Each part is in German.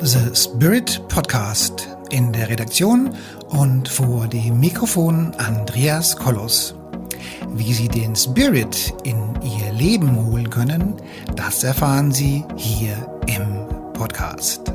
The Spirit Podcast. In der Redaktion und vor dem Mikrofon Andreas Kollos. Wie Sie den Spirit in Ihr Leben holen können, das erfahren Sie hier im Podcast.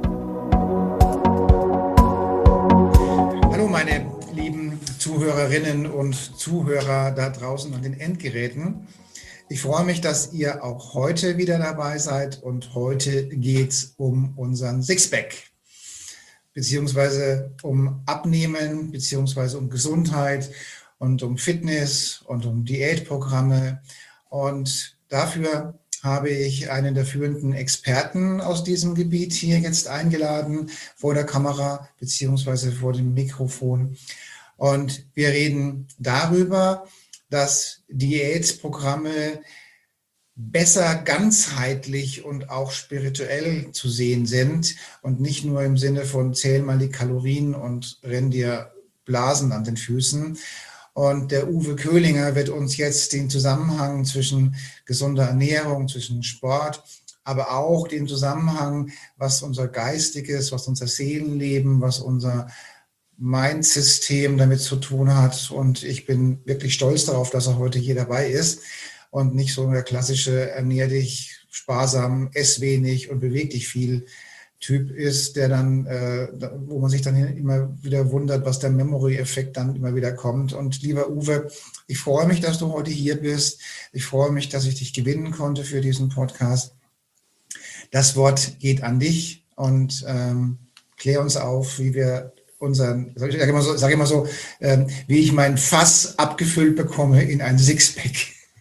Hallo meine lieben Zuhörerinnen und Zuhörer da draußen an den Endgeräten. Ich freue mich, dass ihr auch heute wieder dabei seid und heute geht es um unseren Sixpack, beziehungsweise um Abnehmen, beziehungsweise um Gesundheit und um Fitness und um Diätprogramme. Und dafür habe ich einen der führenden Experten aus diesem Gebiet hier jetzt eingeladen, vor der Kamera beziehungsweise vor dem Mikrofon. Und wir reden darüber, dass Diätprogramme besser ganzheitlich und auch spirituell zu sehen sind und nicht nur im Sinne von zähl mal die Kalorien und renn dir Blasen an den Füßen. Und der Uwe Köhlinger wird uns jetzt den Zusammenhang zwischen gesunder Ernährung, zwischen Sport, aber auch den Zusammenhang, was unser geistiges, was unser Seelenleben, was unser Mindsystem damit zu tun hat. Und ich bin wirklich stolz darauf, dass er heute hier dabei ist und nicht so der klassische ernähr dich sparsam, ess wenig und beweg dich viel Typ ist, der dann, wo man sich dann immer wieder wundert, was der Memory-Effekt dann immer wieder kommt. Und lieber Uwe, ich freue mich, dass du heute hier bist. Ich freue mich, dass ich dich gewinnen konnte für diesen Podcast. Das Wort geht an dich und klär uns auf, wie wir sag immer so, wie ich mein Fass abgefüllt bekomme in ein Sixpack.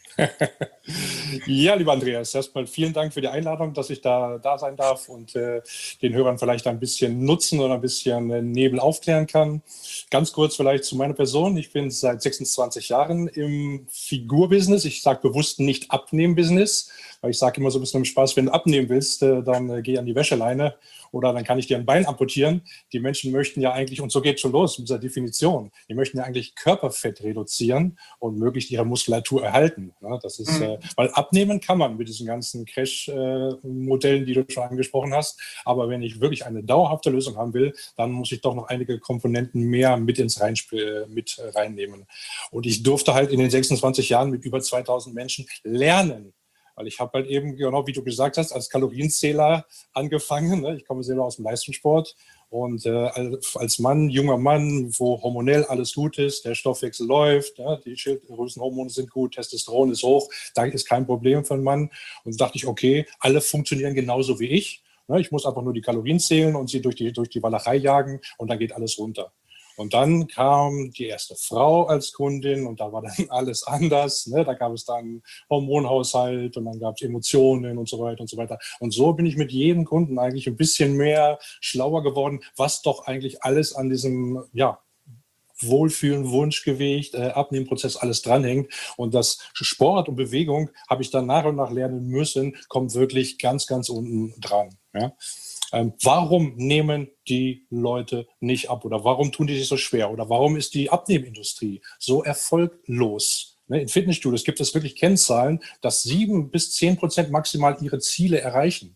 Ja, lieber Andreas, erstmal vielen Dank für die Einladung, dass ich da sein darf und den Hörern vielleicht ein bisschen nutzen oder ein bisschen Nebel aufklären kann. Ganz kurz vielleicht zu meiner Person. Ich bin seit 26 Jahren im Figurbusiness. Ich sage bewusst nicht Abnehmen-Business, weil ich sage immer so ein bisschen im Spaß, wenn du abnehmen willst, dann geh an die Wäscheleine oder dann kann ich dir ein Bein amputieren. Die Menschen möchten ja eigentlich, und so geht es schon los mit dieser Definition, die möchten ja eigentlich Körperfett reduzieren und möglichst ihre Muskulatur erhalten. Ja, das ist, weil abnehmen kann man mit diesen ganzen Crash-Modellen, die du schon angesprochen hast. Aber wenn ich wirklich eine dauerhafte Lösung haben will, dann muss ich doch noch einige Komponenten mehr mit mit reinnehmen. Und ich durfte halt in den 26 Jahren mit über 2000 Menschen lernen. Weil ich habe halt eben, genau wie du gesagt hast, als Kalorienzähler angefangen. Ne? Ich komme selber aus dem Leistungssport und als Mann, junger Mann, wo hormonell alles gut ist, der Stoffwechsel läuft, ja, die Schilddrüsenhormone sind gut, Testosteron ist hoch, da ist kein Problem für einen Mann. Und dachte ich, okay, alle funktionieren genauso wie ich. Ne? Ich muss einfach nur die Kalorien zählen und sie durch die Walachei jagen und dann geht alles runter. Und dann kam die erste Frau als Kundin und da war dann alles anders. Ne? Da gab es dann Hormonhaushalt und dann gab es Emotionen und so weiter und so weiter. Und so bin ich mit jedem Kunden eigentlich ein bisschen mehr schlauer geworden, was doch eigentlich alles an diesem, ja, Wohlfühlen, Wunschgewicht, Abnehmprozess alles dranhängt. Und das Sport und Bewegung habe ich dann nach und nach lernen müssen, kommt wirklich ganz, ganz unten dran. Ja? Warum nehmen die Leute nicht ab oder warum tun die sich so schwer oder warum ist die Abnehmindustrie so erfolglos? In Fitnessstudios gibt es wirklich Kennzahlen, dass 7-10% maximal ihre Ziele erreichen.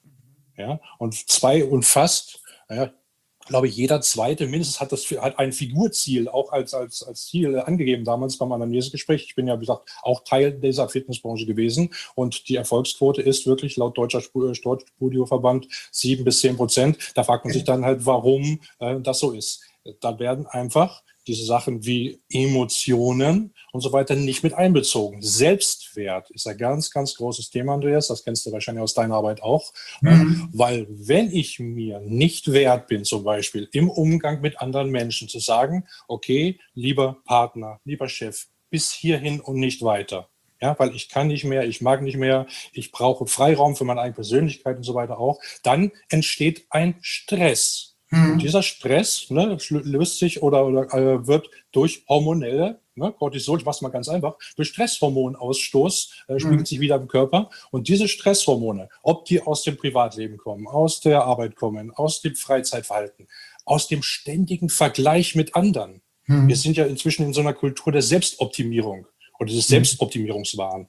Ja? Und fast, glaube ich, jeder Zweite mindestens hat ein Figurziel auch als Ziel angegeben damals beim Anamnesegespräch. Ich bin ja, wie gesagt, auch Teil dieser Fitnessbranche gewesen und die Erfolgsquote ist wirklich laut Deutscher Sportstudioverband 7-10%. Da fragt man sich dann halt, warum das so ist. Da werden einfach diese Sachen wie Emotionen und so weiter nicht mit einbezogen. Selbstwert ist ein ganz, ganz großes Thema, Andreas. Das kennst du wahrscheinlich aus deiner Arbeit auch. Weil wenn ich mir nicht wert bin, zum Beispiel im Umgang mit anderen Menschen, zu sagen, okay, lieber Partner, lieber Chef, bis hierhin und nicht weiter. Ja, weil ich kann nicht mehr, ich mag nicht mehr, ich brauche Freiraum für meine eigene Persönlichkeit und so weiter auch. Dann entsteht ein Stress. Und dieser Stress löst sich oder wird durch hormonelle, Cortisol, ich mache es mal ganz einfach, durch Stresshormonausstoß spiegelt sich wieder im Körper. Und diese Stresshormone, ob die aus dem Privatleben kommen, aus der Arbeit kommen, aus dem Freizeitverhalten, aus dem ständigen Vergleich mit anderen. Wir sind ja inzwischen in so einer Kultur der Selbstoptimierung oder des Selbstoptimierungswahns.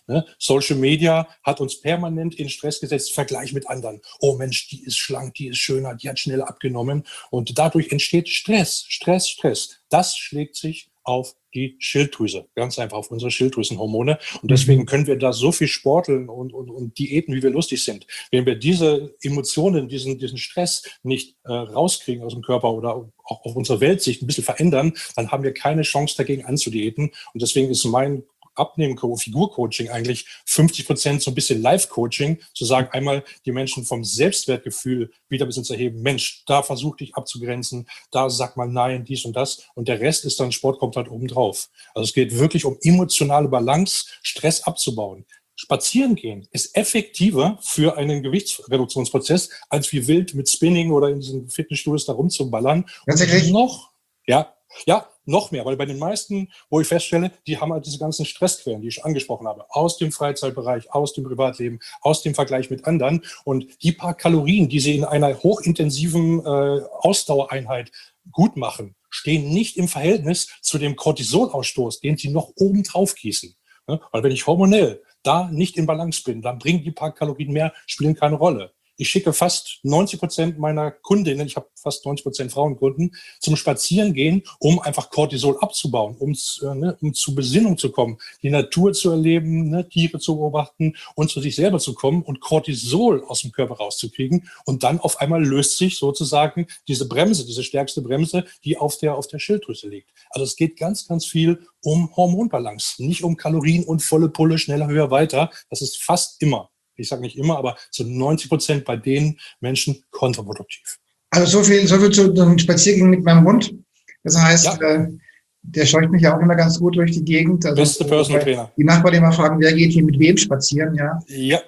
Ne? Social Media hat uns permanent in Stress gesetzt, Vergleich mit anderen. Oh Mensch, die ist schlank, die ist schöner, die hat schnell abgenommen. Und dadurch entsteht Stress, Stress, Stress. Das schlägt sich auf die Schilddrüse, ganz einfach auf unsere Schilddrüsenhormone. Und deswegen können wir da so viel sporteln und Diäten, wie wir lustig sind. Wenn wir diese Emotionen, diesen Stress nicht rauskriegen aus dem Körper oder auch auf unsere Weltsicht ein bisschen verändern, dann haben wir keine Chance dagegen anzudiäten. Und deswegen ist mein Figurcoaching eigentlich 50% so ein bisschen Life-Coaching, zu sagen, einmal die Menschen vom Selbstwertgefühl wieder ein bisschen zu erheben. Mensch, da versuch dich abzugrenzen, da sag mal nein, dies und das. Und der Rest ist dann, Sport kommt halt obendrauf. Also es geht wirklich um emotionale Balance, Stress abzubauen. Spazieren gehen ist effektiver für einen Gewichtsreduktionsprozess, als wie wild mit Spinning oder in diesen Fitnessstudios da rumzuballern. Tatsächlich? Noch mehr, weil bei den meisten, wo ich feststelle, die haben halt diese ganzen Stressquellen, die ich angesprochen habe, aus dem Freizeitbereich, aus dem Privatleben, aus dem Vergleich mit anderen. Und die paar Kalorien, die sie in einer hochintensiven Ausdauereinheit gut machen, stehen nicht im Verhältnis zu dem Cortisolausstoß, den sie noch oben drauf gießen. Ne? Weil wenn ich hormonell da nicht in Balance bin, dann bringen die paar Kalorien mehr, spielen keine Rolle. Ich schicke fast 90% meiner Kundinnen, ich habe fast 90% Frauenkunden, zum Spazierengehen, um einfach Cortisol abzubauen, um zur Besinnung zu kommen, die Natur zu erleben, ne, Tiere zu beobachten und zu sich selber zu kommen und Cortisol aus dem Körper rauszukriegen. Und dann auf einmal löst sich sozusagen diese Bremse, diese stärkste Bremse, die auf der Schilddrüse liegt. Also es geht ganz, ganz viel um Hormonbalance, nicht um Kalorien und volle Pulle, schneller, höher, weiter. Das ist fast immer, ich sage nicht immer, aber zu 90% bei den Menschen kontraproduktiv. Also so viel zu einem Spaziergang mit meinem Hund. Das heißt, Ja. Der scheucht mich ja auch immer ganz gut durch die Gegend. Also, beste Personal Trainer. Die Nachbarn immer fragen, wer geht hier mit wem spazieren, ja. Ja.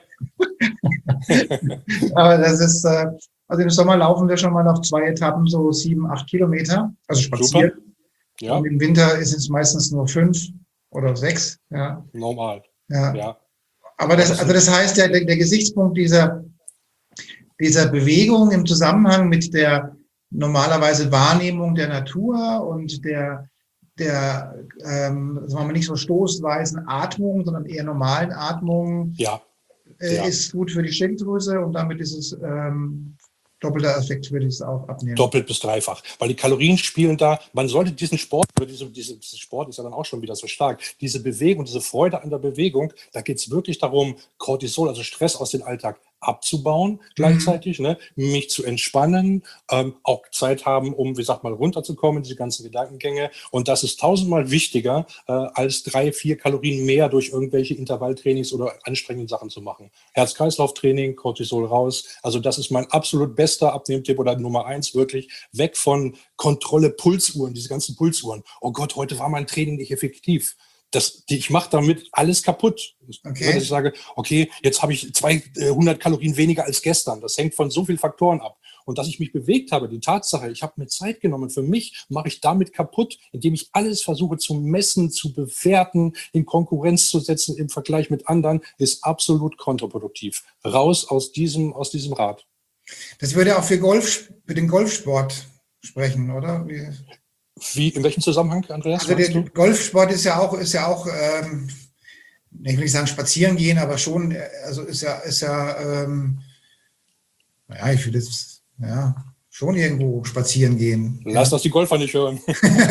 Aber das ist, also im Sommer laufen wir schon mal auf 2 Etappen so 7, 8 Kilometer, also spazieren. Super. Ja. Und im Winter ist es meistens nur 5 oder 6, ja. Normal. Ja. Aber das heißt, der Gesichtspunkt dieser Bewegung im Zusammenhang mit der normalerweise Wahrnehmung der Natur und der sagen wir mal, nicht so stoßweisen Atmung, sondern eher normalen Atmung, ist gut für die Schilddrüse und damit ist es doppelter Effekt, würde ich es auch abnehmen. Doppelt bis dreifach, weil die Kalorien spielen da, man sollte diesen Sport, oder diese Sport ist ja dann auch schon wieder so stark, diese Bewegung, diese Freude an der Bewegung, da geht es wirklich darum, Cortisol, also Stress aus dem Alltag abzubauen gleichzeitig, ne, mich zu entspannen, auch Zeit haben, um, wie sagt man, runterzukommen, diese ganzen Gedankengänge. Und das ist 1000-mal wichtiger, als 3, 4 Kalorien mehr durch irgendwelche Intervalltrainings oder anstrengende Sachen zu machen. Herz-Kreislauf-Training, Cortisol raus. Also das ist mein absolut bester Abnehmtipp oder Nummer 1, wirklich weg von Kontrolle, Pulsuhren, diese ganzen Pulsuhren. Oh Gott, heute war mein Training nicht effektiv. Ich mache damit alles kaputt. Okay. Dass ich sage, okay, jetzt habe ich 200 Kalorien weniger als gestern. Das hängt von so vielen Faktoren ab. Und dass ich mich bewegt habe, die Tatsache, ich habe mir Zeit genommen, für mich mache ich damit kaputt, indem ich alles versuche zu messen, zu bewerten, in Konkurrenz zu setzen, im Vergleich mit anderen, ist absolut kontraproduktiv. Raus aus diesem Rad. Das würde auch für den Golfsport sprechen, oder? Wie, in welchem Zusammenhang, Andreas? Also der Golfsport ist ja auch, ich will nicht sagen spazieren gehen, aber schon, also ist ja, naja, ich würde jetzt, ja, schon irgendwo spazieren gehen. Lass das die Golfer nicht hören.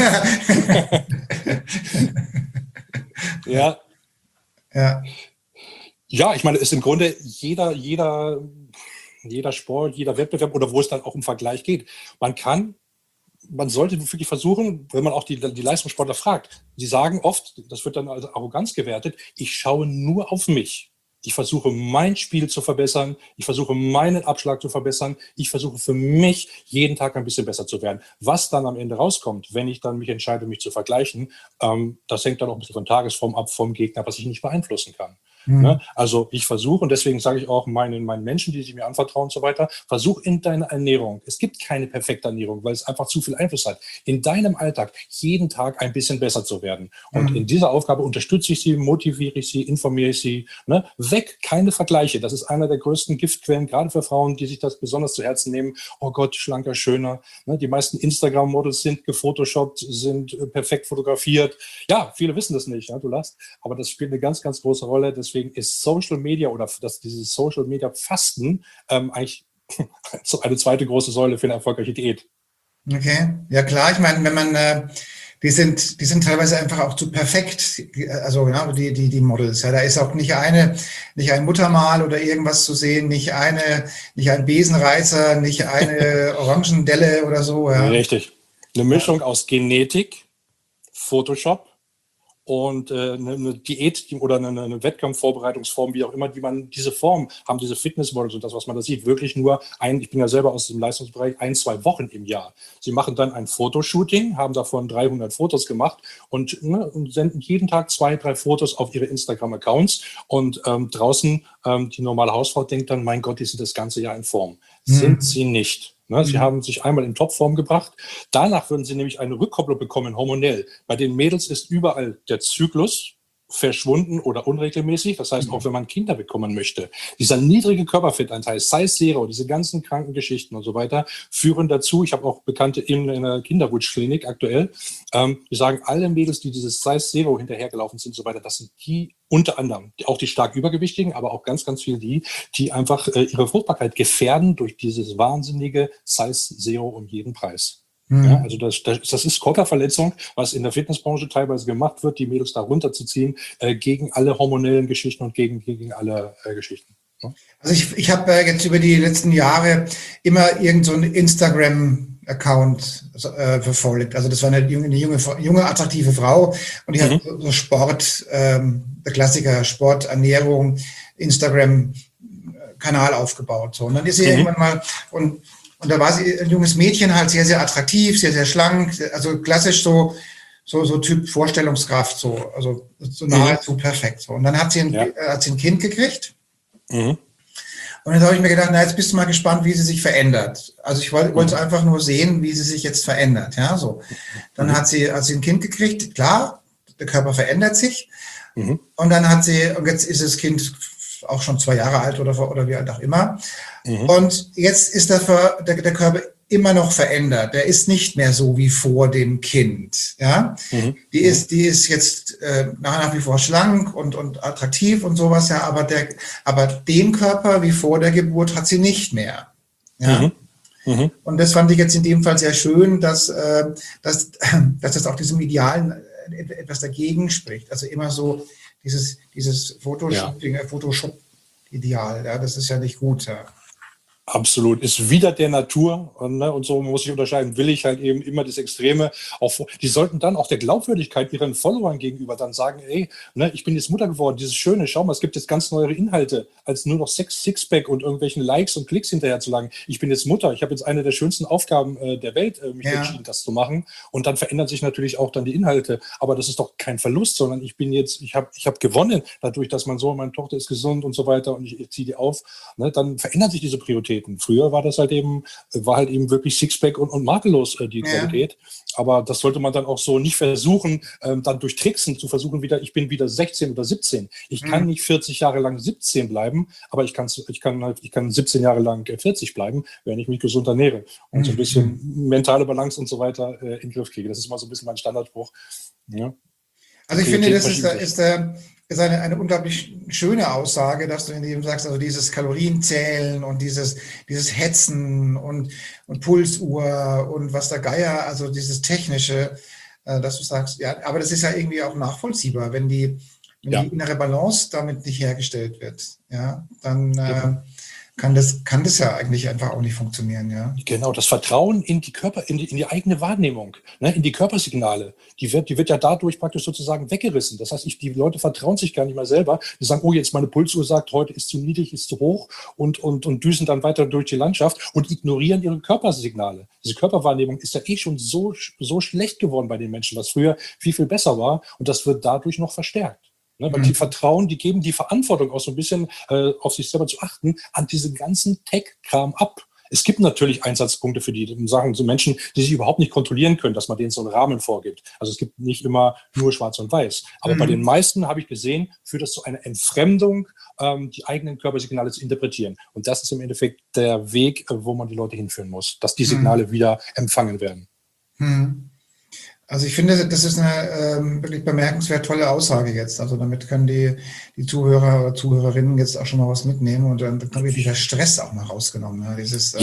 Ja. Ja. Ja, ich meine, es ist im Grunde jeder Sport, jeder Wettbewerb oder wo es dann auch im Vergleich geht. Man sollte wirklich versuchen, wenn man auch die Leistungssportler fragt, die sagen oft, das wird dann als Arroganz gewertet, ich schaue nur auf mich. Ich versuche, mein Spiel zu verbessern. Ich versuche, meinen Abschlag zu verbessern. Ich versuche für mich, jeden Tag ein bisschen besser zu werden. Was dann am Ende rauskommt, wenn ich dann mich entscheide, mich zu vergleichen, das hängt dann auch ein bisschen von Tagesform ab, vom Gegner, was ich nicht beeinflussen kann. Ne? Also ich versuche, und deswegen sage ich auch meinen Menschen, die sich mir anvertrauen und so weiter, versuch in deiner Ernährung, es gibt keine perfekte Ernährung, weil es einfach zu viel Einfluss hat, in deinem Alltag jeden Tag ein bisschen besser zu werden. Und in dieser Aufgabe unterstütze ich sie, motiviere ich sie, informiere ich sie. Ne? Weg, keine Vergleiche. Das ist einer der größten Giftquellen, gerade für Frauen, die sich das besonders zu Herzen nehmen. Oh Gott, schlanker, schöner. Ne? Die meisten Instagram-Models sind gefotoshoppt, sind perfekt fotografiert. Ja, viele wissen das nicht, ja, du lachst. Aber das spielt eine ganz, ganz große Rolle. deswegen ist Social Media oder dieses Social Media Fasten eigentlich eine zweite große Säule für eine erfolgreiche Diät. Okay, ja klar, ich meine, wenn man, die sind teilweise einfach auch zu perfekt, also ja, die Models, ja, da ist auch nicht ein Muttermal oder irgendwas zu sehen, nicht ein Besenreißer, nicht eine Orangendelle oder so, ja. Richtig. Eine Mischung aus Genetik, Photoshop und eine Diät oder eine Wettkampfvorbereitungsform, wie auch immer, diese Form haben, diese Fitnessmodels und das, was man da sieht, wirklich nur ich bin ja selber aus dem Leistungsbereich, 1-2 Wochen im Jahr. Sie machen dann ein Fotoshooting, haben davon 300 Fotos gemacht und senden jeden Tag 2-3 Fotos auf ihre Instagram-Accounts und draußen die normale Hausfrau denkt dann, mein Gott, die sind das ganze Jahr in Form. Sind sie nicht. Sie haben sich einmal in Topform gebracht. Danach würden sie nämlich eine Rückkopplung bekommen, hormonell. Bei den Mädels ist überall der Zyklus verschwunden oder unregelmäßig. Das heißt, auch wenn man Kinder bekommen möchte, dieser niedrige Körperfettanteil, Size Zero, diese ganzen kranken Geschichten und so weiter, führen dazu, ich habe auch Bekannte in einer Kinderwunschklinik aktuell, die sagen, alle Mädels, die dieses Size Zero hinterhergelaufen sind und so weiter, das sind die unter anderem, auch die stark Übergewichtigen, aber auch ganz, ganz viele die einfach ihre Fruchtbarkeit gefährden durch dieses wahnsinnige Size Zero um jeden Preis. Ja, also das ist Körperverletzung, was in der Fitnessbranche teilweise gemacht wird, die Mädels da runterzuziehen, gegen alle hormonellen Geschichten und gegen alle Geschichten. Ja. Also ich habe jetzt über die letzten Jahre immer irgend so einen Instagram-Account verfolgt. Also das war eine junge attraktive Frau und die hat so Sport, der Klassiker, Sport, Ernährung, Instagram-Kanal aufgebaut. So. Und dann ist sie irgendwann mal und da war sie ein junges Mädchen, halt sehr, sehr attraktiv, sehr, sehr schlank, also klassisch so Typ Vorstellungskraft, also so nahezu perfekt. So. Und dann hat sie ein Kind gekriegt. Und jetzt habe ich mir gedacht, na, jetzt bist du mal gespannt, wie sie sich verändert. Also ich wollte einfach nur sehen, wie sie sich jetzt verändert. Ja, so. Dann hat sie ein Kind gekriegt, klar, der Körper verändert sich. Und dann und jetzt ist das Kind auch schon 2 Jahre alt oder wie alt auch immer. Und jetzt ist der Körper immer noch verändert. Der ist nicht mehr so wie vor dem Kind. Ja, die ist jetzt nach wie vor schlank und attraktiv und sowas. Ja, aber den Körper wie vor der Geburt hat sie nicht mehr. Ja. Und das fand ich jetzt in dem Fall sehr schön, dass das auch diesem Idealen etwas dagegen spricht. Also immer so dieses Photoshop-Ideal, ja, das ist ja nicht gut. Ja. Absolut, ist wieder der Natur, ne? Und so muss ich unterscheiden, will ich halt eben immer das Extreme. Die sollten dann auch der Glaubwürdigkeit ihren Followern gegenüber dann sagen, ey, ne, ich bin jetzt Mutter geworden, dieses Schöne, schau mal, es gibt jetzt ganz neue Inhalte, als nur noch Sixpack und irgendwelchen Likes und Klicks hinterher zu lagen. Ich bin jetzt Mutter, ich habe jetzt eine der schönsten Aufgaben der Welt, mich entschieden, das zu machen. Und dann verändern sich natürlich auch dann die Inhalte. Aber das ist doch kein Verlust, sondern ich hab gewonnen dadurch, dass mein Sohn, meine Tochter ist gesund und so weiter und ich ziehe die auf. Ne, dann verändern sich diese Prioritäten. Früher war das halt eben wirklich Sixpack und makellos die Qualität. Aber das sollte man dann auch so nicht versuchen, dann durch Tricksen zu versuchen, ich bin wieder 16 oder 17. Ich kann nicht 40 Jahre lang 17 bleiben, aber ich kann 17 Jahre lang 40 bleiben, wenn ich mich gesund ernähre und so ein bisschen mentale Balance und so weiter in den Griff kriege. Das ist mal so ein bisschen mein Standardspruch. Ja. Also ich finde, das ist eine unglaublich schöne Aussage, dass du in dem sagst, also dieses Kalorienzählen und dieses Hetzen und Pulsuhr und was der Geier, also dieses Technische, dass du sagst, ja, aber das ist ja irgendwie auch nachvollziehbar, wenn die innere Balance damit nicht hergestellt wird, ja, dann kann das ja eigentlich einfach auch nicht funktionieren, ja. Genau, das Vertrauen in die in die eigene Wahrnehmung, ne, in die Körpersignale, die wird ja dadurch praktisch sozusagen weggerissen. Das heißt, die Leute vertrauen sich gar nicht mehr selber. Die sagen, oh, jetzt meine Pulsuhr sagt, heute ist zu niedrig, ist zu hoch und düsen dann weiter durch die Landschaft und ignorieren ihre Körpersignale. Diese Körperwahrnehmung ist ja schon so schlecht geworden bei den Menschen, was früher viel, viel besser war und das wird dadurch noch verstärkt. Ne, weil die vertrauen, die geben die Verantwortung auch so ein bisschen auf sich selber zu achten, an diesen ganzen Tech-Kram ab. Es gibt natürlich Einsatzpunkte für die Sachen, so Menschen, die sich überhaupt nicht kontrollieren können, dass man denen so einen Rahmen vorgibt. Also es gibt nicht immer nur schwarz und weiß. Aber bei den meisten habe ich gesehen, führt das zu einer Entfremdung, die eigenen Körpersignale zu interpretieren. Und das ist im Endeffekt der Weg, wo man die Leute hinführen muss, dass die Signale wieder empfangen werden. Also ich finde, das ist eine wirklich bemerkenswert tolle Aussage jetzt. Also damit können die Zuhörer oder Zuhörerinnen jetzt auch schon mal was mitnehmen und dann wird dieser Stress auch mal rausgenommen. Ja,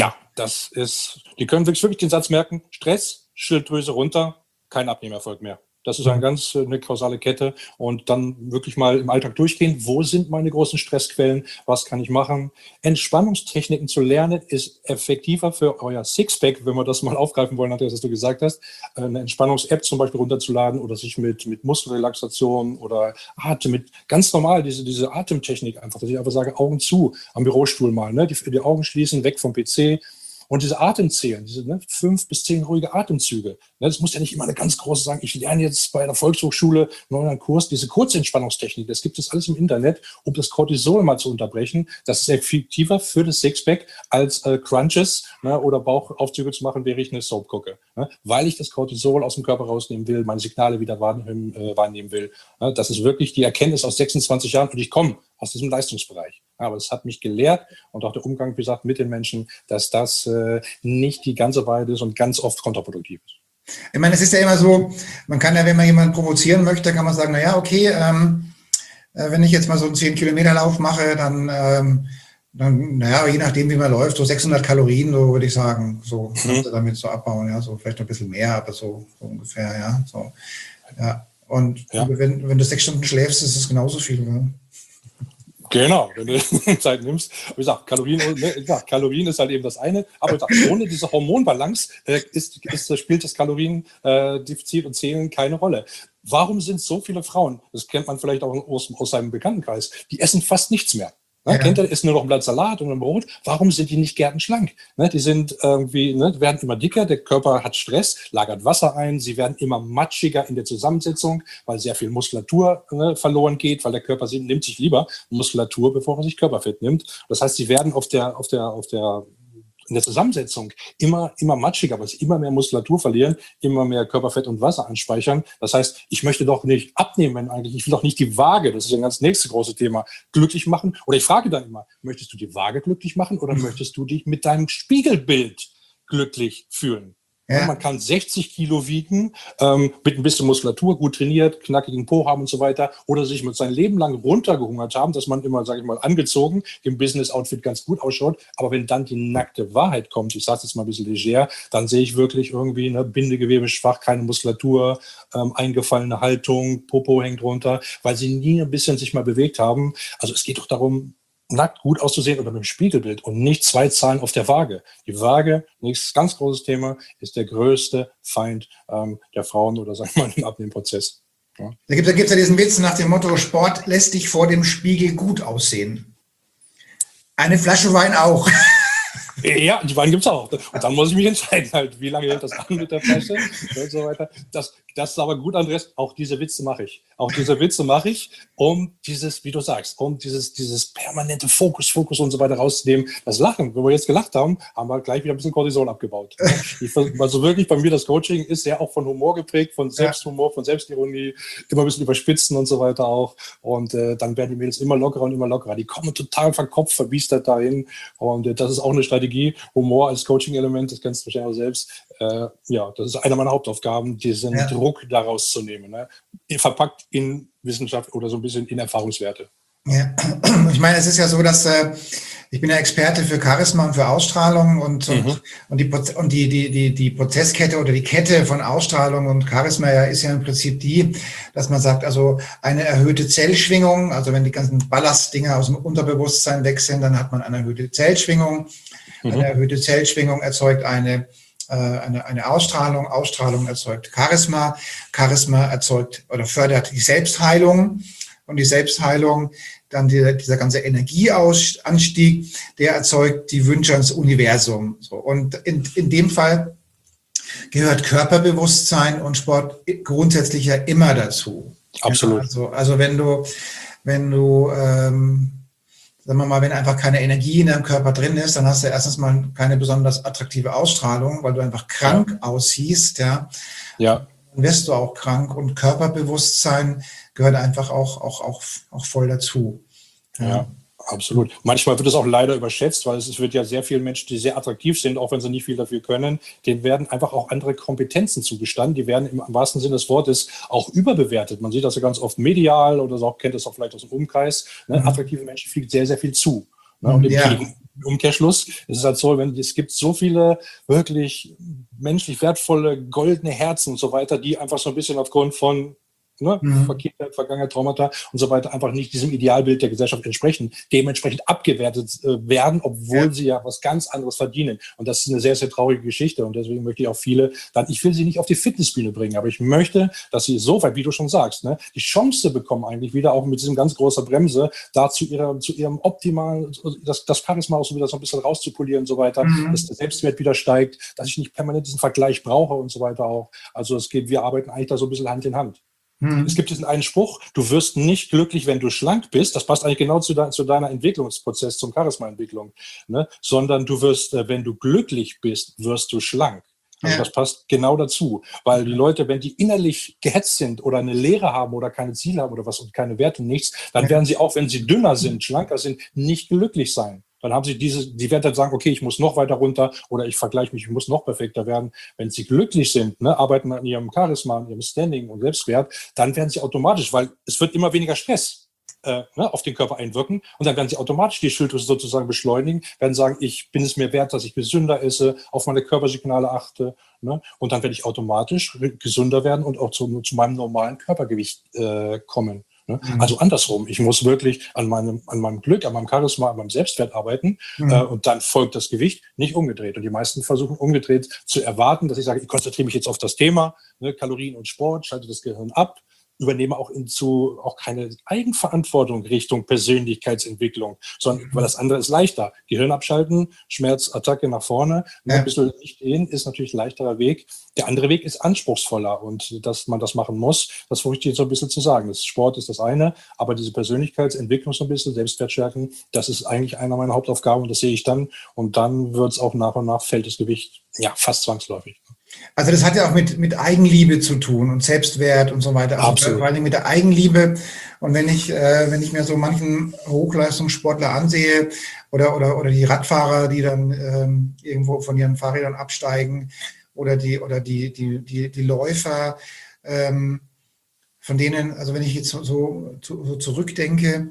die können wirklich den Satz merken, Stress, Schilddrüse runter, kein Abnehmerfolg mehr. Das ist eine kausale Kette und dann wirklich mal im Alltag durchgehen. Wo sind meine großen Stressquellen? Was kann ich machen? Entspannungstechniken zu lernen ist effektiver für euer Sixpack, wenn wir das mal aufgreifen wollen, Andreas, was du gesagt hast. Eine Entspannungs-App zum Beispiel runterzuladen oder sich mit Muskelrelaxation oder ganz normal diese Atemtechnik einfach, dass ich einfach sage, Augen zu am Bürostuhl mal, ne? Die Augen schließen, weg vom PC. Und diese Atemzählen, diese 5 bis 10 ruhige Atemzüge, das muss ja nicht immer eine ganz große sagen, ich lerne jetzt bei der Volkshochschule einen neuen Kurs, diese Kurzentspannungstechnik, das gibt es alles im Internet, um das Cortisol mal zu unterbrechen. Das ist effektiver für das Sixpack als Crunches, ne, oder Bauchaufzüge zu machen, während ich eine Soap gucke. Ne, weil ich das Cortisol aus dem Körper rausnehmen will, meine Signale wieder wahrnehmen will. Ne, das ist wirklich die Erkenntnis aus 26 Jahren und ich komme aus diesem Leistungsbereich. Aber es hat mich gelehrt und auch der Umgang, wie gesagt, mit den Menschen, dass das nicht die ganze Wahrheit ist und ganz oft kontraproduktiv ist. Ich meine, es ist ja immer so, man kann ja, wenn man jemanden provozieren möchte, kann man sagen, naja, okay, wenn ich jetzt mal so einen 10-Kilometer-Lauf mache, dann, naja, je nachdem, wie man läuft, so 600 Kalorien, so würde ich sagen, so damit so abbauen, ja, so vielleicht noch ein bisschen mehr, aber so ungefähr, ja, so, ja. Und wenn du 6 Stunden schläfst, ist es genauso viel, ne? Genau, wenn du Zeit nimmst. Wie gesagt, Kalorien ist halt eben das eine, aber ohne diese Hormonbalance spielt das Kaloriendefizit und Zählen keine Rolle. Warum sind so viele Frauen, das kennt man vielleicht auch aus seinem Bekanntenkreis, die essen fast nichts mehr? Ne? Kennt ihr, essen nur noch ein Blatt Salat und ein Brot. Warum sind die nicht gärtenschlank? Ne? Die sind irgendwie, werden immer dicker, der Körper hat Stress, lagert Wasser ein, sie werden immer matschiger in der Zusammensetzung, weil sehr viel Muskulatur verloren geht, weil der Körper nimmt sich lieber Muskulatur, bevor er sich Körperfett nimmt. Das heißt, sie werden in der Zusammensetzung immer matschiger, weil sie immer mehr Muskulatur verlieren, immer mehr Körperfett und Wasser anspeichern. Das heißt, ich möchte doch nicht abnehmen, ich will doch nicht die Waage, das ist ein ganz nächstes große Thema, glücklich machen. Oder ich frage dann immer, möchtest du die Waage glücklich machen oder möchtest du dich mit deinem Spiegelbild glücklich fühlen? Ja. Man kann 60 Kilo wiegen, mit ein bisschen Muskulatur, gut trainiert, knackigen Po haben und so weiter, oder sich mit sein Leben lang runtergehungert haben, dass man immer, sage ich mal, angezogen im Business-Outfit ganz gut ausschaut. Aber wenn dann die nackte Wahrheit kommt, ich sage es jetzt mal ein bisschen leger, dann sehe ich wirklich irgendwie Bindegewebe schwach, keine Muskulatur, eingefallene Haltung, Popo hängt runter, weil sie nie ein bisschen sich mal bewegt haben. Also es geht doch darum, nackt gut auszusehen oder mit dem Spiegelbild und nicht 2 Zahlen auf der Waage. Die Waage, nächstes ganz großes Thema, ist der größte Feind der Frauen oder sagen wir mal im Abnehmprozess. Ja. Da gibt es ja diesen Witz nach dem Motto, Sport lässt dich vor dem Spiegel gut aussehen. Eine Flasche Wein auch. Ja, die Wein gibt es auch. Und dann muss ich mich entscheiden, halt, wie lange hält das an mit der Flasche und so weiter. Das ist aber gut, Andreas. Auch diese Witze mache ich. Um dieses, wie du sagst, um dieses permanente Fokus und so weiter rauszunehmen. Das Lachen, wenn wir jetzt gelacht haben, haben wir gleich wieder ein bisschen Cortisol abgebaut. Also wirklich bei mir, das Coaching ist ja auch von Humor geprägt, von Selbsthumor, von Selbstironie, immer ein bisschen überspitzen und so weiter auch. Und dann werden die Mädels immer lockerer und immer lockerer. Die kommen total verkopft, verbiestert dahin. Und das ist auch eine Strategie. Humor als Coaching-Element, das kennst du wahrscheinlich auch selbst. Das ist eine meiner Hauptaufgaben, diesen Druck daraus zu nehmen. Ne? Verpackt in Wissenschaft oder so ein bisschen in Erfahrungswerte. Ja, ich meine, es ist ja so, dass ich bin ja Experte für Charisma und für Ausstrahlung und die Prozesskette oder die Kette von Ausstrahlung und Charisma ist ja im Prinzip die, dass man sagt, also eine erhöhte Zellschwingung, also wenn die ganzen Ballastdinger aus dem Unterbewusstsein weg sind, dann hat man eine erhöhte Zellschwingung. Eine erhöhte Zellschwingung erzeugt eine Ausstrahlung, Ausstrahlung erzeugt Charisma, Charisma erzeugt oder fördert die Selbstheilung und die Selbstheilung, dann dieser ganze Energieanstieg, der erzeugt die Wünsche ans Universum. So. Und in dem Fall gehört Körperbewusstsein und Sport grundsätzlich ja immer dazu. Absolut. Also wenn du sagen wir mal, wenn einfach keine Energie in deinem Körper drin ist, dann hast du erstens mal keine besonders attraktive Ausstrahlung, weil du einfach krank aussiehst, ja. Dann wirst du auch krank und Körperbewusstsein gehört einfach auch voll dazu. Ja. Absolut. Manchmal wird es auch leider überschätzt, weil es wird ja sehr vielen Menschen, die sehr attraktiv sind, auch wenn sie nicht viel dafür können, denen werden einfach auch andere Kompetenzen zugestanden. Die werden im wahrsten Sinne des Wortes auch überbewertet. Man sieht das ja ganz oft medial oder so, kennt das auch vielleicht aus dem Umkreis. Ne? Attraktive Menschen fliegt sehr, sehr viel zu. Ne? Und im Umkehrschluss ist es halt so, es gibt so viele wirklich menschlich wertvolle, goldene Herzen und so weiter, die einfach so ein bisschen aufgrund von Vergangenheit, Traumata und so weiter einfach nicht diesem Idealbild der Gesellschaft entsprechen, dementsprechend abgewertet werden, obwohl sie ja was ganz anderes verdienen. Und das ist eine sehr, sehr traurige Geschichte. Und deswegen möchte ich auch viele ich will sie nicht auf die Fitnessbühne bringen, aber ich möchte, dass sie so weit, wie du schon sagst, ne, die Chance bekommen, eigentlich wieder auch mit diesem ganz großen Bremse, da zu ihrem optimalen, das Charisma auch so wieder so ein bisschen rauszupolieren und so weiter, dass der Selbstwert wieder steigt, dass ich nicht permanent diesen Vergleich brauche und so weiter auch. Also wir arbeiten eigentlich da so ein bisschen Hand in Hand. Es gibt diesen einen Spruch, du wirst nicht glücklich, wenn du schlank bist. Das passt eigentlich genau zu deiner Entwicklungsprozess, zum Charisma-Entwicklung. Ne? Sondern du wirst, wenn du glücklich bist, wirst du schlank. Also das passt genau dazu. Weil die Leute, wenn die innerlich gehetzt sind oder eine Leere haben oder keine Ziele haben oder was und keine Werte, nichts, dann werden sie auch, wenn sie dünner sind, schlanker sind, nicht glücklich sein. Dann haben sie die werden dann sagen, okay, ich muss noch weiter runter oder ich vergleiche mich, ich muss noch perfekter werden. Wenn sie glücklich sind, ne, arbeiten an ihrem Charisma, an ihrem Standing und Selbstwert, dann werden sie automatisch, weil es wird immer weniger Stress auf den Körper einwirken und dann werden sie automatisch die Schilddrüse sozusagen beschleunigen, werden sagen, ich bin es mir wert, dass ich gesünder esse, auf meine Körpersignale achte, ne, und dann werde ich automatisch gesünder werden und auch zu meinem normalen Körpergewicht kommen. Ne? Also andersrum, ich muss wirklich an meinem Glück, an meinem Charisma, an meinem Selbstwert arbeiten und dann folgt das Gewicht, nicht umgedreht. Und die meisten versuchen umgedreht zu erwarten, dass ich sage, ich konzentriere mich jetzt auf das Thema, ne, Kalorien und Sport, schalte das Gehirn ab, übernehme auch keine Eigenverantwortung Richtung Persönlichkeitsentwicklung, sondern weil das andere ist leichter. Gehirn abschalten, Schmerzattacke nach vorne, ein bisschen nicht gehen, ist natürlich ein leichterer Weg. Der andere Weg ist anspruchsvoller und dass man das machen muss, das versuche ich jetzt so ein bisschen zu sagen. Das Sport ist das eine, aber diese Persönlichkeitsentwicklung so ein bisschen, Selbstwertstärken, das ist eigentlich einer meiner Hauptaufgaben und das sehe ich dann und dann wird es auch nach und nach, fällt das Gewicht fast zwangsläufig. Also das hat ja auch mit Eigenliebe zu tun und Selbstwert und so weiter. Also Absolut. vor allem mit der Eigenliebe. Und wenn ich mir so manchen Hochleistungssportler ansehe oder die Radfahrer, die dann irgendwo von ihren Fahrrädern absteigen oder die Läufer, von denen, also wenn ich jetzt so zurückdenke,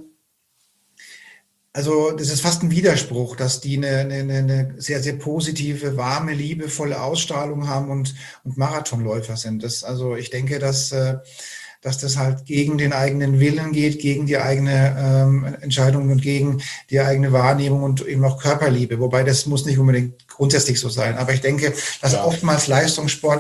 also das ist fast ein Widerspruch, dass die eine sehr, sehr positive, warme, liebevolle Ausstrahlung haben und Marathonläufer sind. Also ich denke, dass das halt gegen den eigenen Willen geht, gegen die eigene Entscheidung und gegen die eigene Wahrnehmung und eben auch Körperliebe. Wobei das muss nicht unbedingt grundsätzlich so sein. Aber ich denke, dass oftmals Leistungssport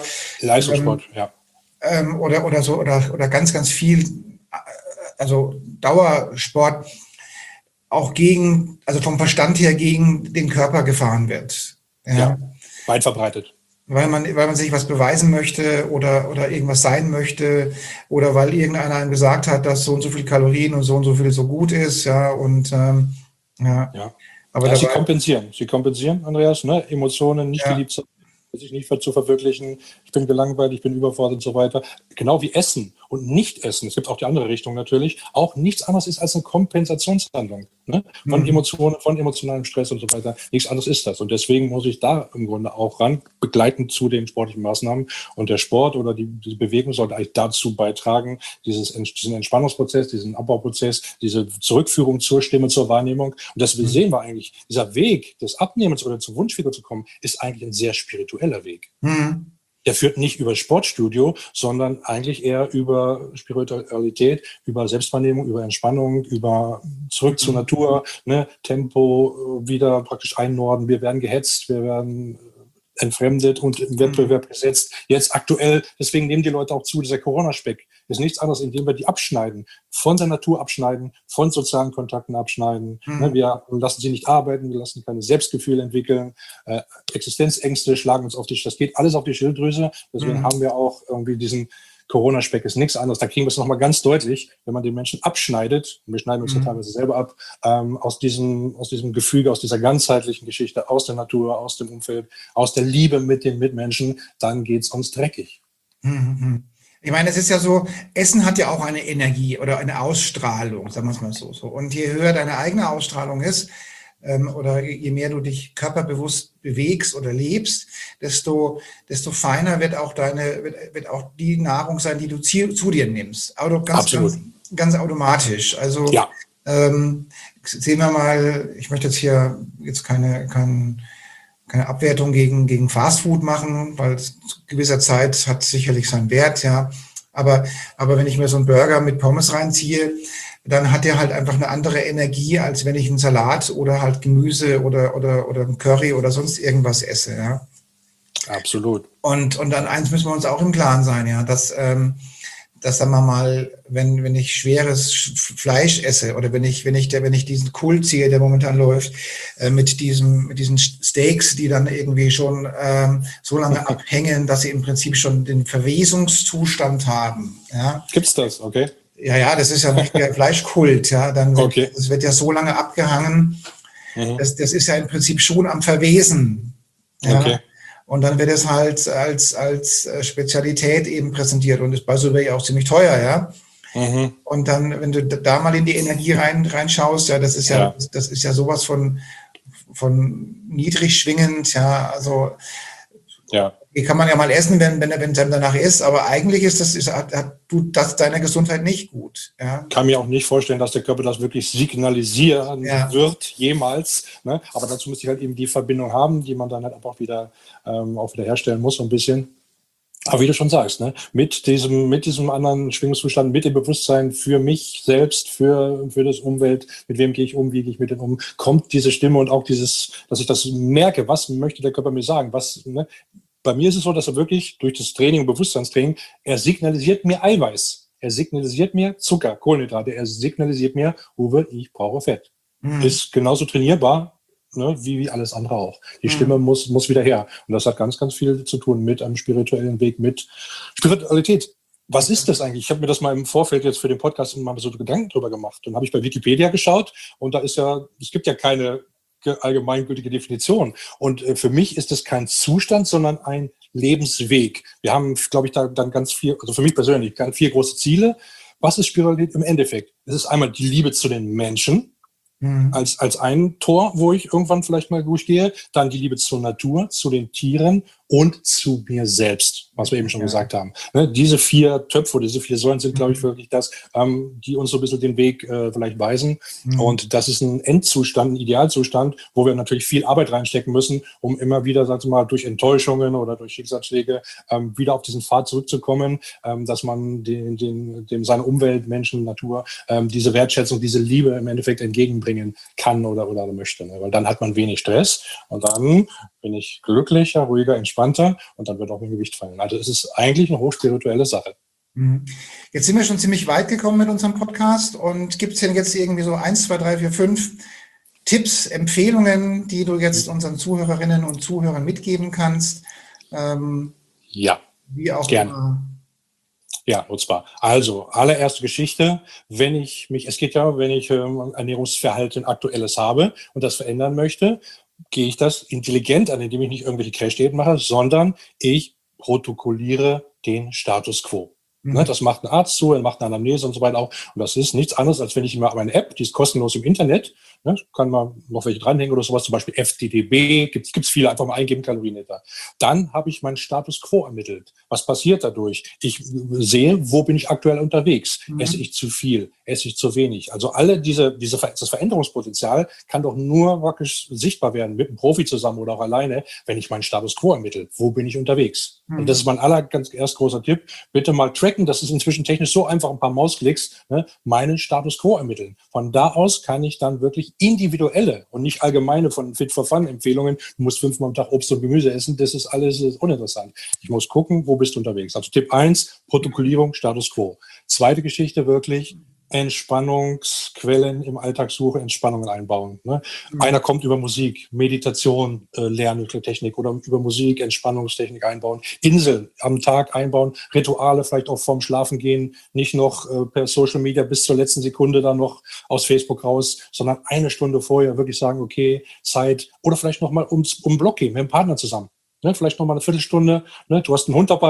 oder ganz, ganz viel, also Dauersport auch also vom Verstand her gegen den Körper gefahren wird. Ja, weit verbreitet. Weil man sich was beweisen möchte oder irgendwas sein möchte oder weil irgendeiner einem gesagt hat, dass so und so viel Kalorien und so viel so gut ist, Aber sie kompensieren, Andreas, ne? Emotionen, nicht geliebt sein, sich nicht zu verwirklichen, ich bin gelangweilt, ich bin überfordert und so weiter. Genau wie Essen und Nicht-Essen, es gibt auch die andere Richtung natürlich, auch nichts anderes ist als eine Kompensationshandlung, ne? Von Emotionen, von emotionalem Stress und so weiter. Nichts anderes ist das. Und deswegen muss ich da im Grunde auch ran, begleitend zu den sportlichen Maßnahmen. Und der Sport oder die Bewegung sollte eigentlich dazu beitragen, diesen Entspannungsprozess, diesen Abbauprozess, diese Zurückführung zur Stimme, zur Wahrnehmung. Und das sehen wir eigentlich, dieser Weg des Abnehmens oder zur Wunschfigur zu kommen, ist eigentlich ein sehr spiritueller Weg. Der führt nicht über Sportstudio, sondern eigentlich eher über Spiritualität, über Selbstwahrnehmung, über Entspannung, über zurück zur Natur, ne, Tempo wieder praktisch einnorden. Wir werden gehetzt, wir werden entfremdet und im Wettbewerb gesetzt. Jetzt aktuell, deswegen nehmen die Leute auch zu, dieser Corona-Speck ist nichts anderes, indem wir die abschneiden, von der Natur abschneiden, von sozialen Kontakten abschneiden. Wir lassen sie nicht arbeiten, wir lassen keine Selbstgefühle entwickeln, Existenzängste schlagen uns auf das geht alles auf die Schilddrüse. Deswegen haben wir auch irgendwie diesen Corona-Speck ist nichts anderes. Da kriegen wir es nochmal ganz deutlich, wenn man den Menschen abschneidet, und wir schneiden uns ja teilweise selber ab, aus diesem Gefüge, aus dieser ganzheitlichen Geschichte, aus der Natur, aus dem Umfeld, aus der Liebe mit den Mitmenschen, dann geht's uns dreckig. Ich meine, es ist ja so, Essen hat ja auch eine Energie oder eine Ausstrahlung, sagen wir es mal so. Und je höher deine eigene Ausstrahlung ist, oder je mehr du dich körperbewusst bewegst oder lebst, desto feiner wird auch wird auch die Nahrung sein, die du zu dir nimmst. Absolut. Ganz automatisch. Also, Ja. sehen wir mal, ich möchte jetzt keine Abwertung gegen Fastfood machen, weil zu gewisser Zeit hat sicherlich seinen Wert, ja. Aber wenn ich mir so einen Burger mit Pommes reinziehe, dann hat der halt einfach eine andere Energie, als wenn ich einen Salat oder halt Gemüse oder ein Curry oder sonst irgendwas esse, ja. Absolut. Und an eins müssen wir uns auch im Klaren sein, ja, dass sagen wir mal, wenn ich schweres Fleisch esse oder wenn ich diesen Kult ziehe, der momentan läuft, mit diesen Steaks, die dann irgendwie schon so lange abhängen, dass sie im Prinzip schon den Verwesungszustand haben. Ja? Gibt's das? Okay. Ja, das ist ja nicht der Fleischkult. Ja, Okay. das wird ja so lange abgehangen. Das ist ja im Prinzip schon am Verwesen. Ja? Okay. Und dann wird es halt als Spezialität eben präsentiert und ist bei so ja auch ziemlich teuer, ja. Und dann, wenn du da mal in die Energie reinschaust, ja, das ist ja sowas von niedrig schwingend, ja, also die kann man ja mal essen, wenn es einem danach ist, aber eigentlich tut das deiner Gesundheit nicht gut. Ja? Kann mir auch nicht vorstellen, dass der Körper das wirklich signalisieren wird, jemals. Ne? Aber dazu müsste ich halt eben die Verbindung haben, die man dann halt auch wieder herstellen muss, so ein bisschen. Aber wie du schon sagst, ne? Mit diesem anderen Schwingungszustand, mit dem Bewusstsein für mich selbst, für das Umwelt, mit wem gehe ich um, wie gehe ich mit dem um, kommt diese Stimme und auch dieses, dass ich das merke, was möchte der Körper mir sagen, ne? Bei mir ist es so, dass er wirklich durch das Training und Bewusstseinstraining, er signalisiert mir Eiweiß, er signalisiert mir Zucker, Kohlenhydrate, er signalisiert mir, Uwe, ich brauche Fett. Ist genauso trainierbar, ne, wie alles andere auch. Die Stimme muss wieder her. Und das hat ganz, ganz viel zu tun mit einem spirituellen Weg, mit Spiritualität. Was ist das eigentlich? Ich habe mir das mal im Vorfeld jetzt für den Podcast mal so Gedanken drüber gemacht. Dann habe ich bei Wikipedia geschaut und es gibt ja keine allgemeingültige Definition. Und für mich ist es kein Zustand, sondern ein Lebensweg. Wir haben, glaube ich, da dann ganz viel, also für mich persönlich, 4 große Ziele. Was ist Spiritualität im Endeffekt? Es ist einmal die Liebe zu den Menschen, als ein Tor, wo ich irgendwann vielleicht mal durchgehe, dann die Liebe zur Natur, zu den Tieren und zu mir selbst, was wir eben schon gesagt haben. Ne, diese 4 Töpfe, diese 4 Säulen sind, glaube ich, wirklich das, die uns so ein bisschen den Weg vielleicht weisen. Und das ist ein Endzustand, ein Idealzustand, wo wir natürlich viel Arbeit reinstecken müssen, um immer wieder, sagen wir mal, durch Enttäuschungen oder durch Schicksalsschläge wieder auf diesen Pfad zurückzukommen, dass man dem seine Umwelt, Menschen, Natur, diese Wertschätzung, diese Liebe im Endeffekt entgegenbringen kann oder möchte. Ne? Weil dann hat man wenig Stress und dann bin ich glücklicher, ruhiger, entspannter und dann wird auch mein Gewicht fallen. Also es ist eigentlich eine hochspirituelle Sache. Jetzt sind wir schon ziemlich weit gekommen mit unserem Podcast und gibt es denn jetzt irgendwie so 1, 2, 3, 4, 5 Tipps, Empfehlungen, die du jetzt unseren Zuhörerinnen und Zuhörern mitgeben kannst? Ja, wie auch gerne. Immer. Ja, und zwar, also, allererste Geschichte, wenn ich Ernährungsverhalten Aktuelles habe und das verändern möchte, gehe ich das intelligent an, indem ich nicht irgendwelche Crash-Diäten mache, sondern ich protokolliere den Status quo. Ne, das macht ein Arzt zu, er macht eine Anamnese und so weiter auch. Und das ist nichts anderes, als wenn ich immer meine App, die ist kostenlos im Internet, ne, kann man noch welche dranhängen oder sowas, zum Beispiel FTDB, gibt's viele, einfach mal eingeben, Kalorienmeter. Dann habe ich meinen Status quo ermittelt. Was passiert dadurch? Ich sehe, wo bin ich aktuell unterwegs? Esse ich zu viel? Esse ich zu wenig? Also das Veränderungspotenzial kann doch nur wirklich sichtbar werden, mit einem Profi zusammen oder auch alleine, wenn ich meinen Status quo ermittle. Wo bin ich unterwegs? Und das ist mein erst großer Tipp. Bitte mal tracken, das ist inzwischen technisch so einfach, ein paar Mausklicks, ne, meinen Status quo ermitteln. Von da aus kann ich dann wirklich individuelle und nicht allgemeine von Fit for Fun Empfehlungen, du musst 5-mal am Tag Obst und Gemüse essen, das ist alles uninteressant. Ich muss gucken, wo bist du unterwegs. Also Tipp 1, Protokollierung, Status quo. Zweite Geschichte wirklich, Entspannungsquellen im Alltag suche, Entspannungen einbauen. Ne? Einer kommt über Musik, Meditation, Lerntechnik oder über Musik, Entspannungstechnik einbauen, Inseln am Tag einbauen, Rituale vielleicht auch vorm Schlafen gehen, nicht noch per Social Media bis zur letzten Sekunde dann noch aus Facebook raus, sondern eine Stunde vorher wirklich sagen, okay, Zeit oder vielleicht nochmal um Block gehen, mit dem Partner zusammen. Ne? Vielleicht nochmal eine Viertelstunde, ne? Du hast einen Hund dabei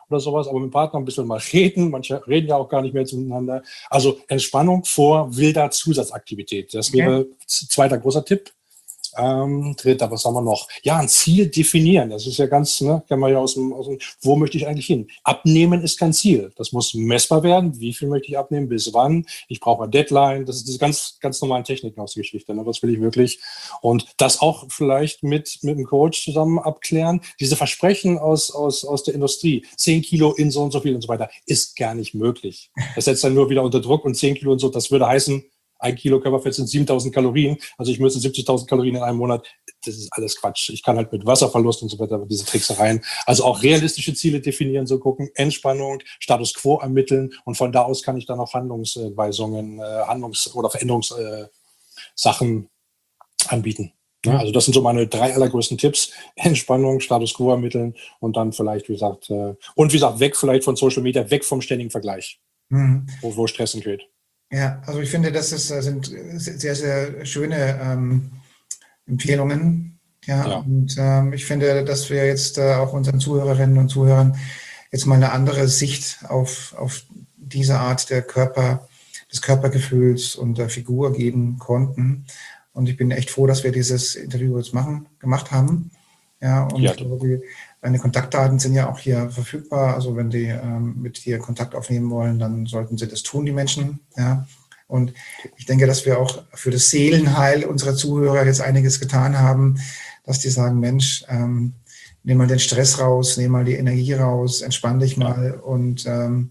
oder sowas, aber mit dem Partner ein bisschen mal reden. Manche reden ja auch gar nicht mehr miteinander. Also Entspannung vor wilder Zusatzaktivität. Das wäre zweiter großer Tipp. Dritter, was haben wir noch? Ja, ein Ziel definieren. Das ist ja ganz, kennen wir ja aus dem, wo möchte ich eigentlich hin? Abnehmen ist kein Ziel. Das muss messbar werden. Wie viel möchte ich abnehmen? Bis wann? Ich brauche eine Deadline. Das ist diese ganz normalen Techniken aus der Geschichte. Was will ich wirklich? Und das auch vielleicht mit einem Coach zusammen abklären. Diese Versprechen aus der Industrie, 10 Kilo in so und so viel und so weiter, ist gar nicht möglich. Das setzt dann nur wieder unter Druck und 10 Kilo und so, das würde heißen, 1 Kilo Körperfett sind 7.000 Kalorien. Also ich müsste 70.000 Kalorien in einem Monat. Das ist alles Quatsch. Ich kann halt mit Wasserverlust und so weiter, diese Tricksereien. Also auch realistische Ziele definieren, so gucken, Entspannung, Status Quo ermitteln. Und von da aus kann ich dann auch Handlungsweisungen, oder Veränderungssachen anbieten. Ja, also das sind so meine 3 allergrößten Tipps. Entspannung, Status Quo ermitteln und dann vielleicht, wie gesagt, weg vielleicht von Social Media, weg vom ständigen Vergleich, wo Stress entsteht. Ja, also ich finde, das sind sehr, sehr schöne Empfehlungen. Ja. Und ich finde, dass wir jetzt auch unseren Zuhörerinnen und Zuhörern jetzt mal eine andere Sicht auf diese Art des Körpergefühls und der Figur geben konnten. Und ich bin echt froh, dass wir dieses Interview jetzt gemacht haben. Ja, und meine Kontaktdaten sind ja auch hier verfügbar. Also wenn die mit dir Kontakt aufnehmen wollen, dann sollten sie das tun, die Menschen. Ja. Und ich denke, dass wir auch für das Seelenheil unserer Zuhörer jetzt einiges getan haben, dass die sagen, Mensch, nimm mal den Stress raus, nimm mal die Energie raus, entspann dich mal und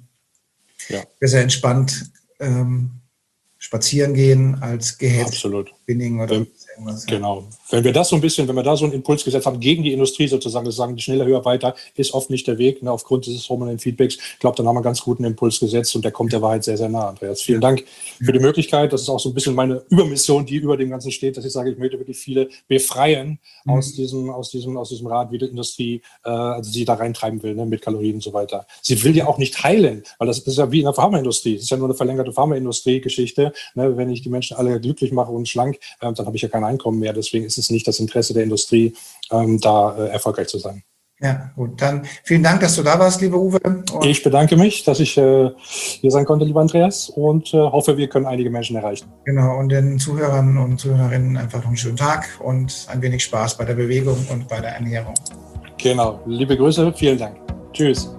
besser entspannt spazieren gehen als gehetzt. Absolut. Binning oder irgendwas. Genau. Wenn wir da so einen Impuls gesetzt haben gegen die Industrie sozusagen, das sagen, schneller, höher, weiter, ist oft nicht der Weg, aufgrund dieses hormonellen Feedbacks. Ich glaube, dann haben wir einen ganz guten Impuls gesetzt und der kommt der Wahrheit sehr, sehr nah, Andreas. Vielen Dank für die Möglichkeit. Das ist auch so ein bisschen meine Übermission, die über dem Ganzen steht, dass ich sage, ich möchte wirklich viele befreien aus diesem Rad, wie die Industrie sie da reintreiben will, mit Kalorien und so weiter. Sie will ja auch nicht heilen, weil das ist ja wie in der Pharmaindustrie. Das ist ja nur eine verlängerte Pharmaindustrie-Geschichte. Wenn ich die Menschen alle glücklich mache und schlank, dann habe ich ja kein Einkommen mehr. Deswegen ist es nicht das Interesse der Industrie, da erfolgreich zu sein. Ja, gut. Dann vielen Dank, dass du da warst, lieber Uwe. Und ich bedanke mich, dass ich hier sein konnte, lieber Andreas, und hoffe, wir können einige Menschen erreichen. Genau, und den Zuhörern und Zuhörerinnen einfach noch einen schönen Tag und ein wenig Spaß bei der Bewegung und bei der Ernährung. Genau. Liebe Grüße, vielen Dank. Tschüss.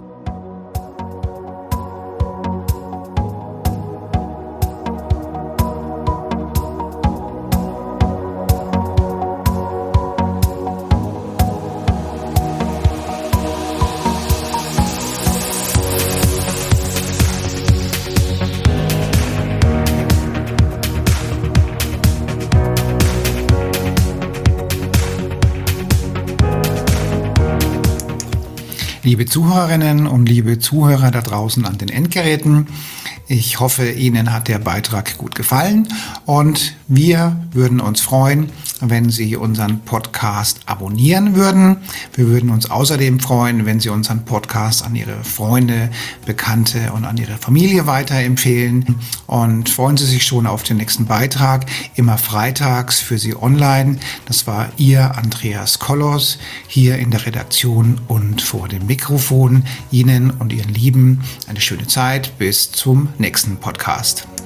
Liebe Zuhörerinnen und liebe Zuhörer da draußen an den Endgeräten, ich hoffe, Ihnen hat der Beitrag gut gefallen und wir würden uns freuen, wenn Sie unseren Podcast abonnieren würden. Wir würden uns außerdem freuen, wenn Sie unseren Podcast an Ihre Freunde, Bekannte und an Ihre Familie weiterempfehlen. Und freuen Sie sich schon auf den nächsten Beitrag, immer freitags für Sie online. Das war Ihr Andreas Kollos hier in der Redaktion und vor dem Mikrofon. Ihnen und Ihren Lieben eine schöne Zeit. Bis zum nächsten Podcast.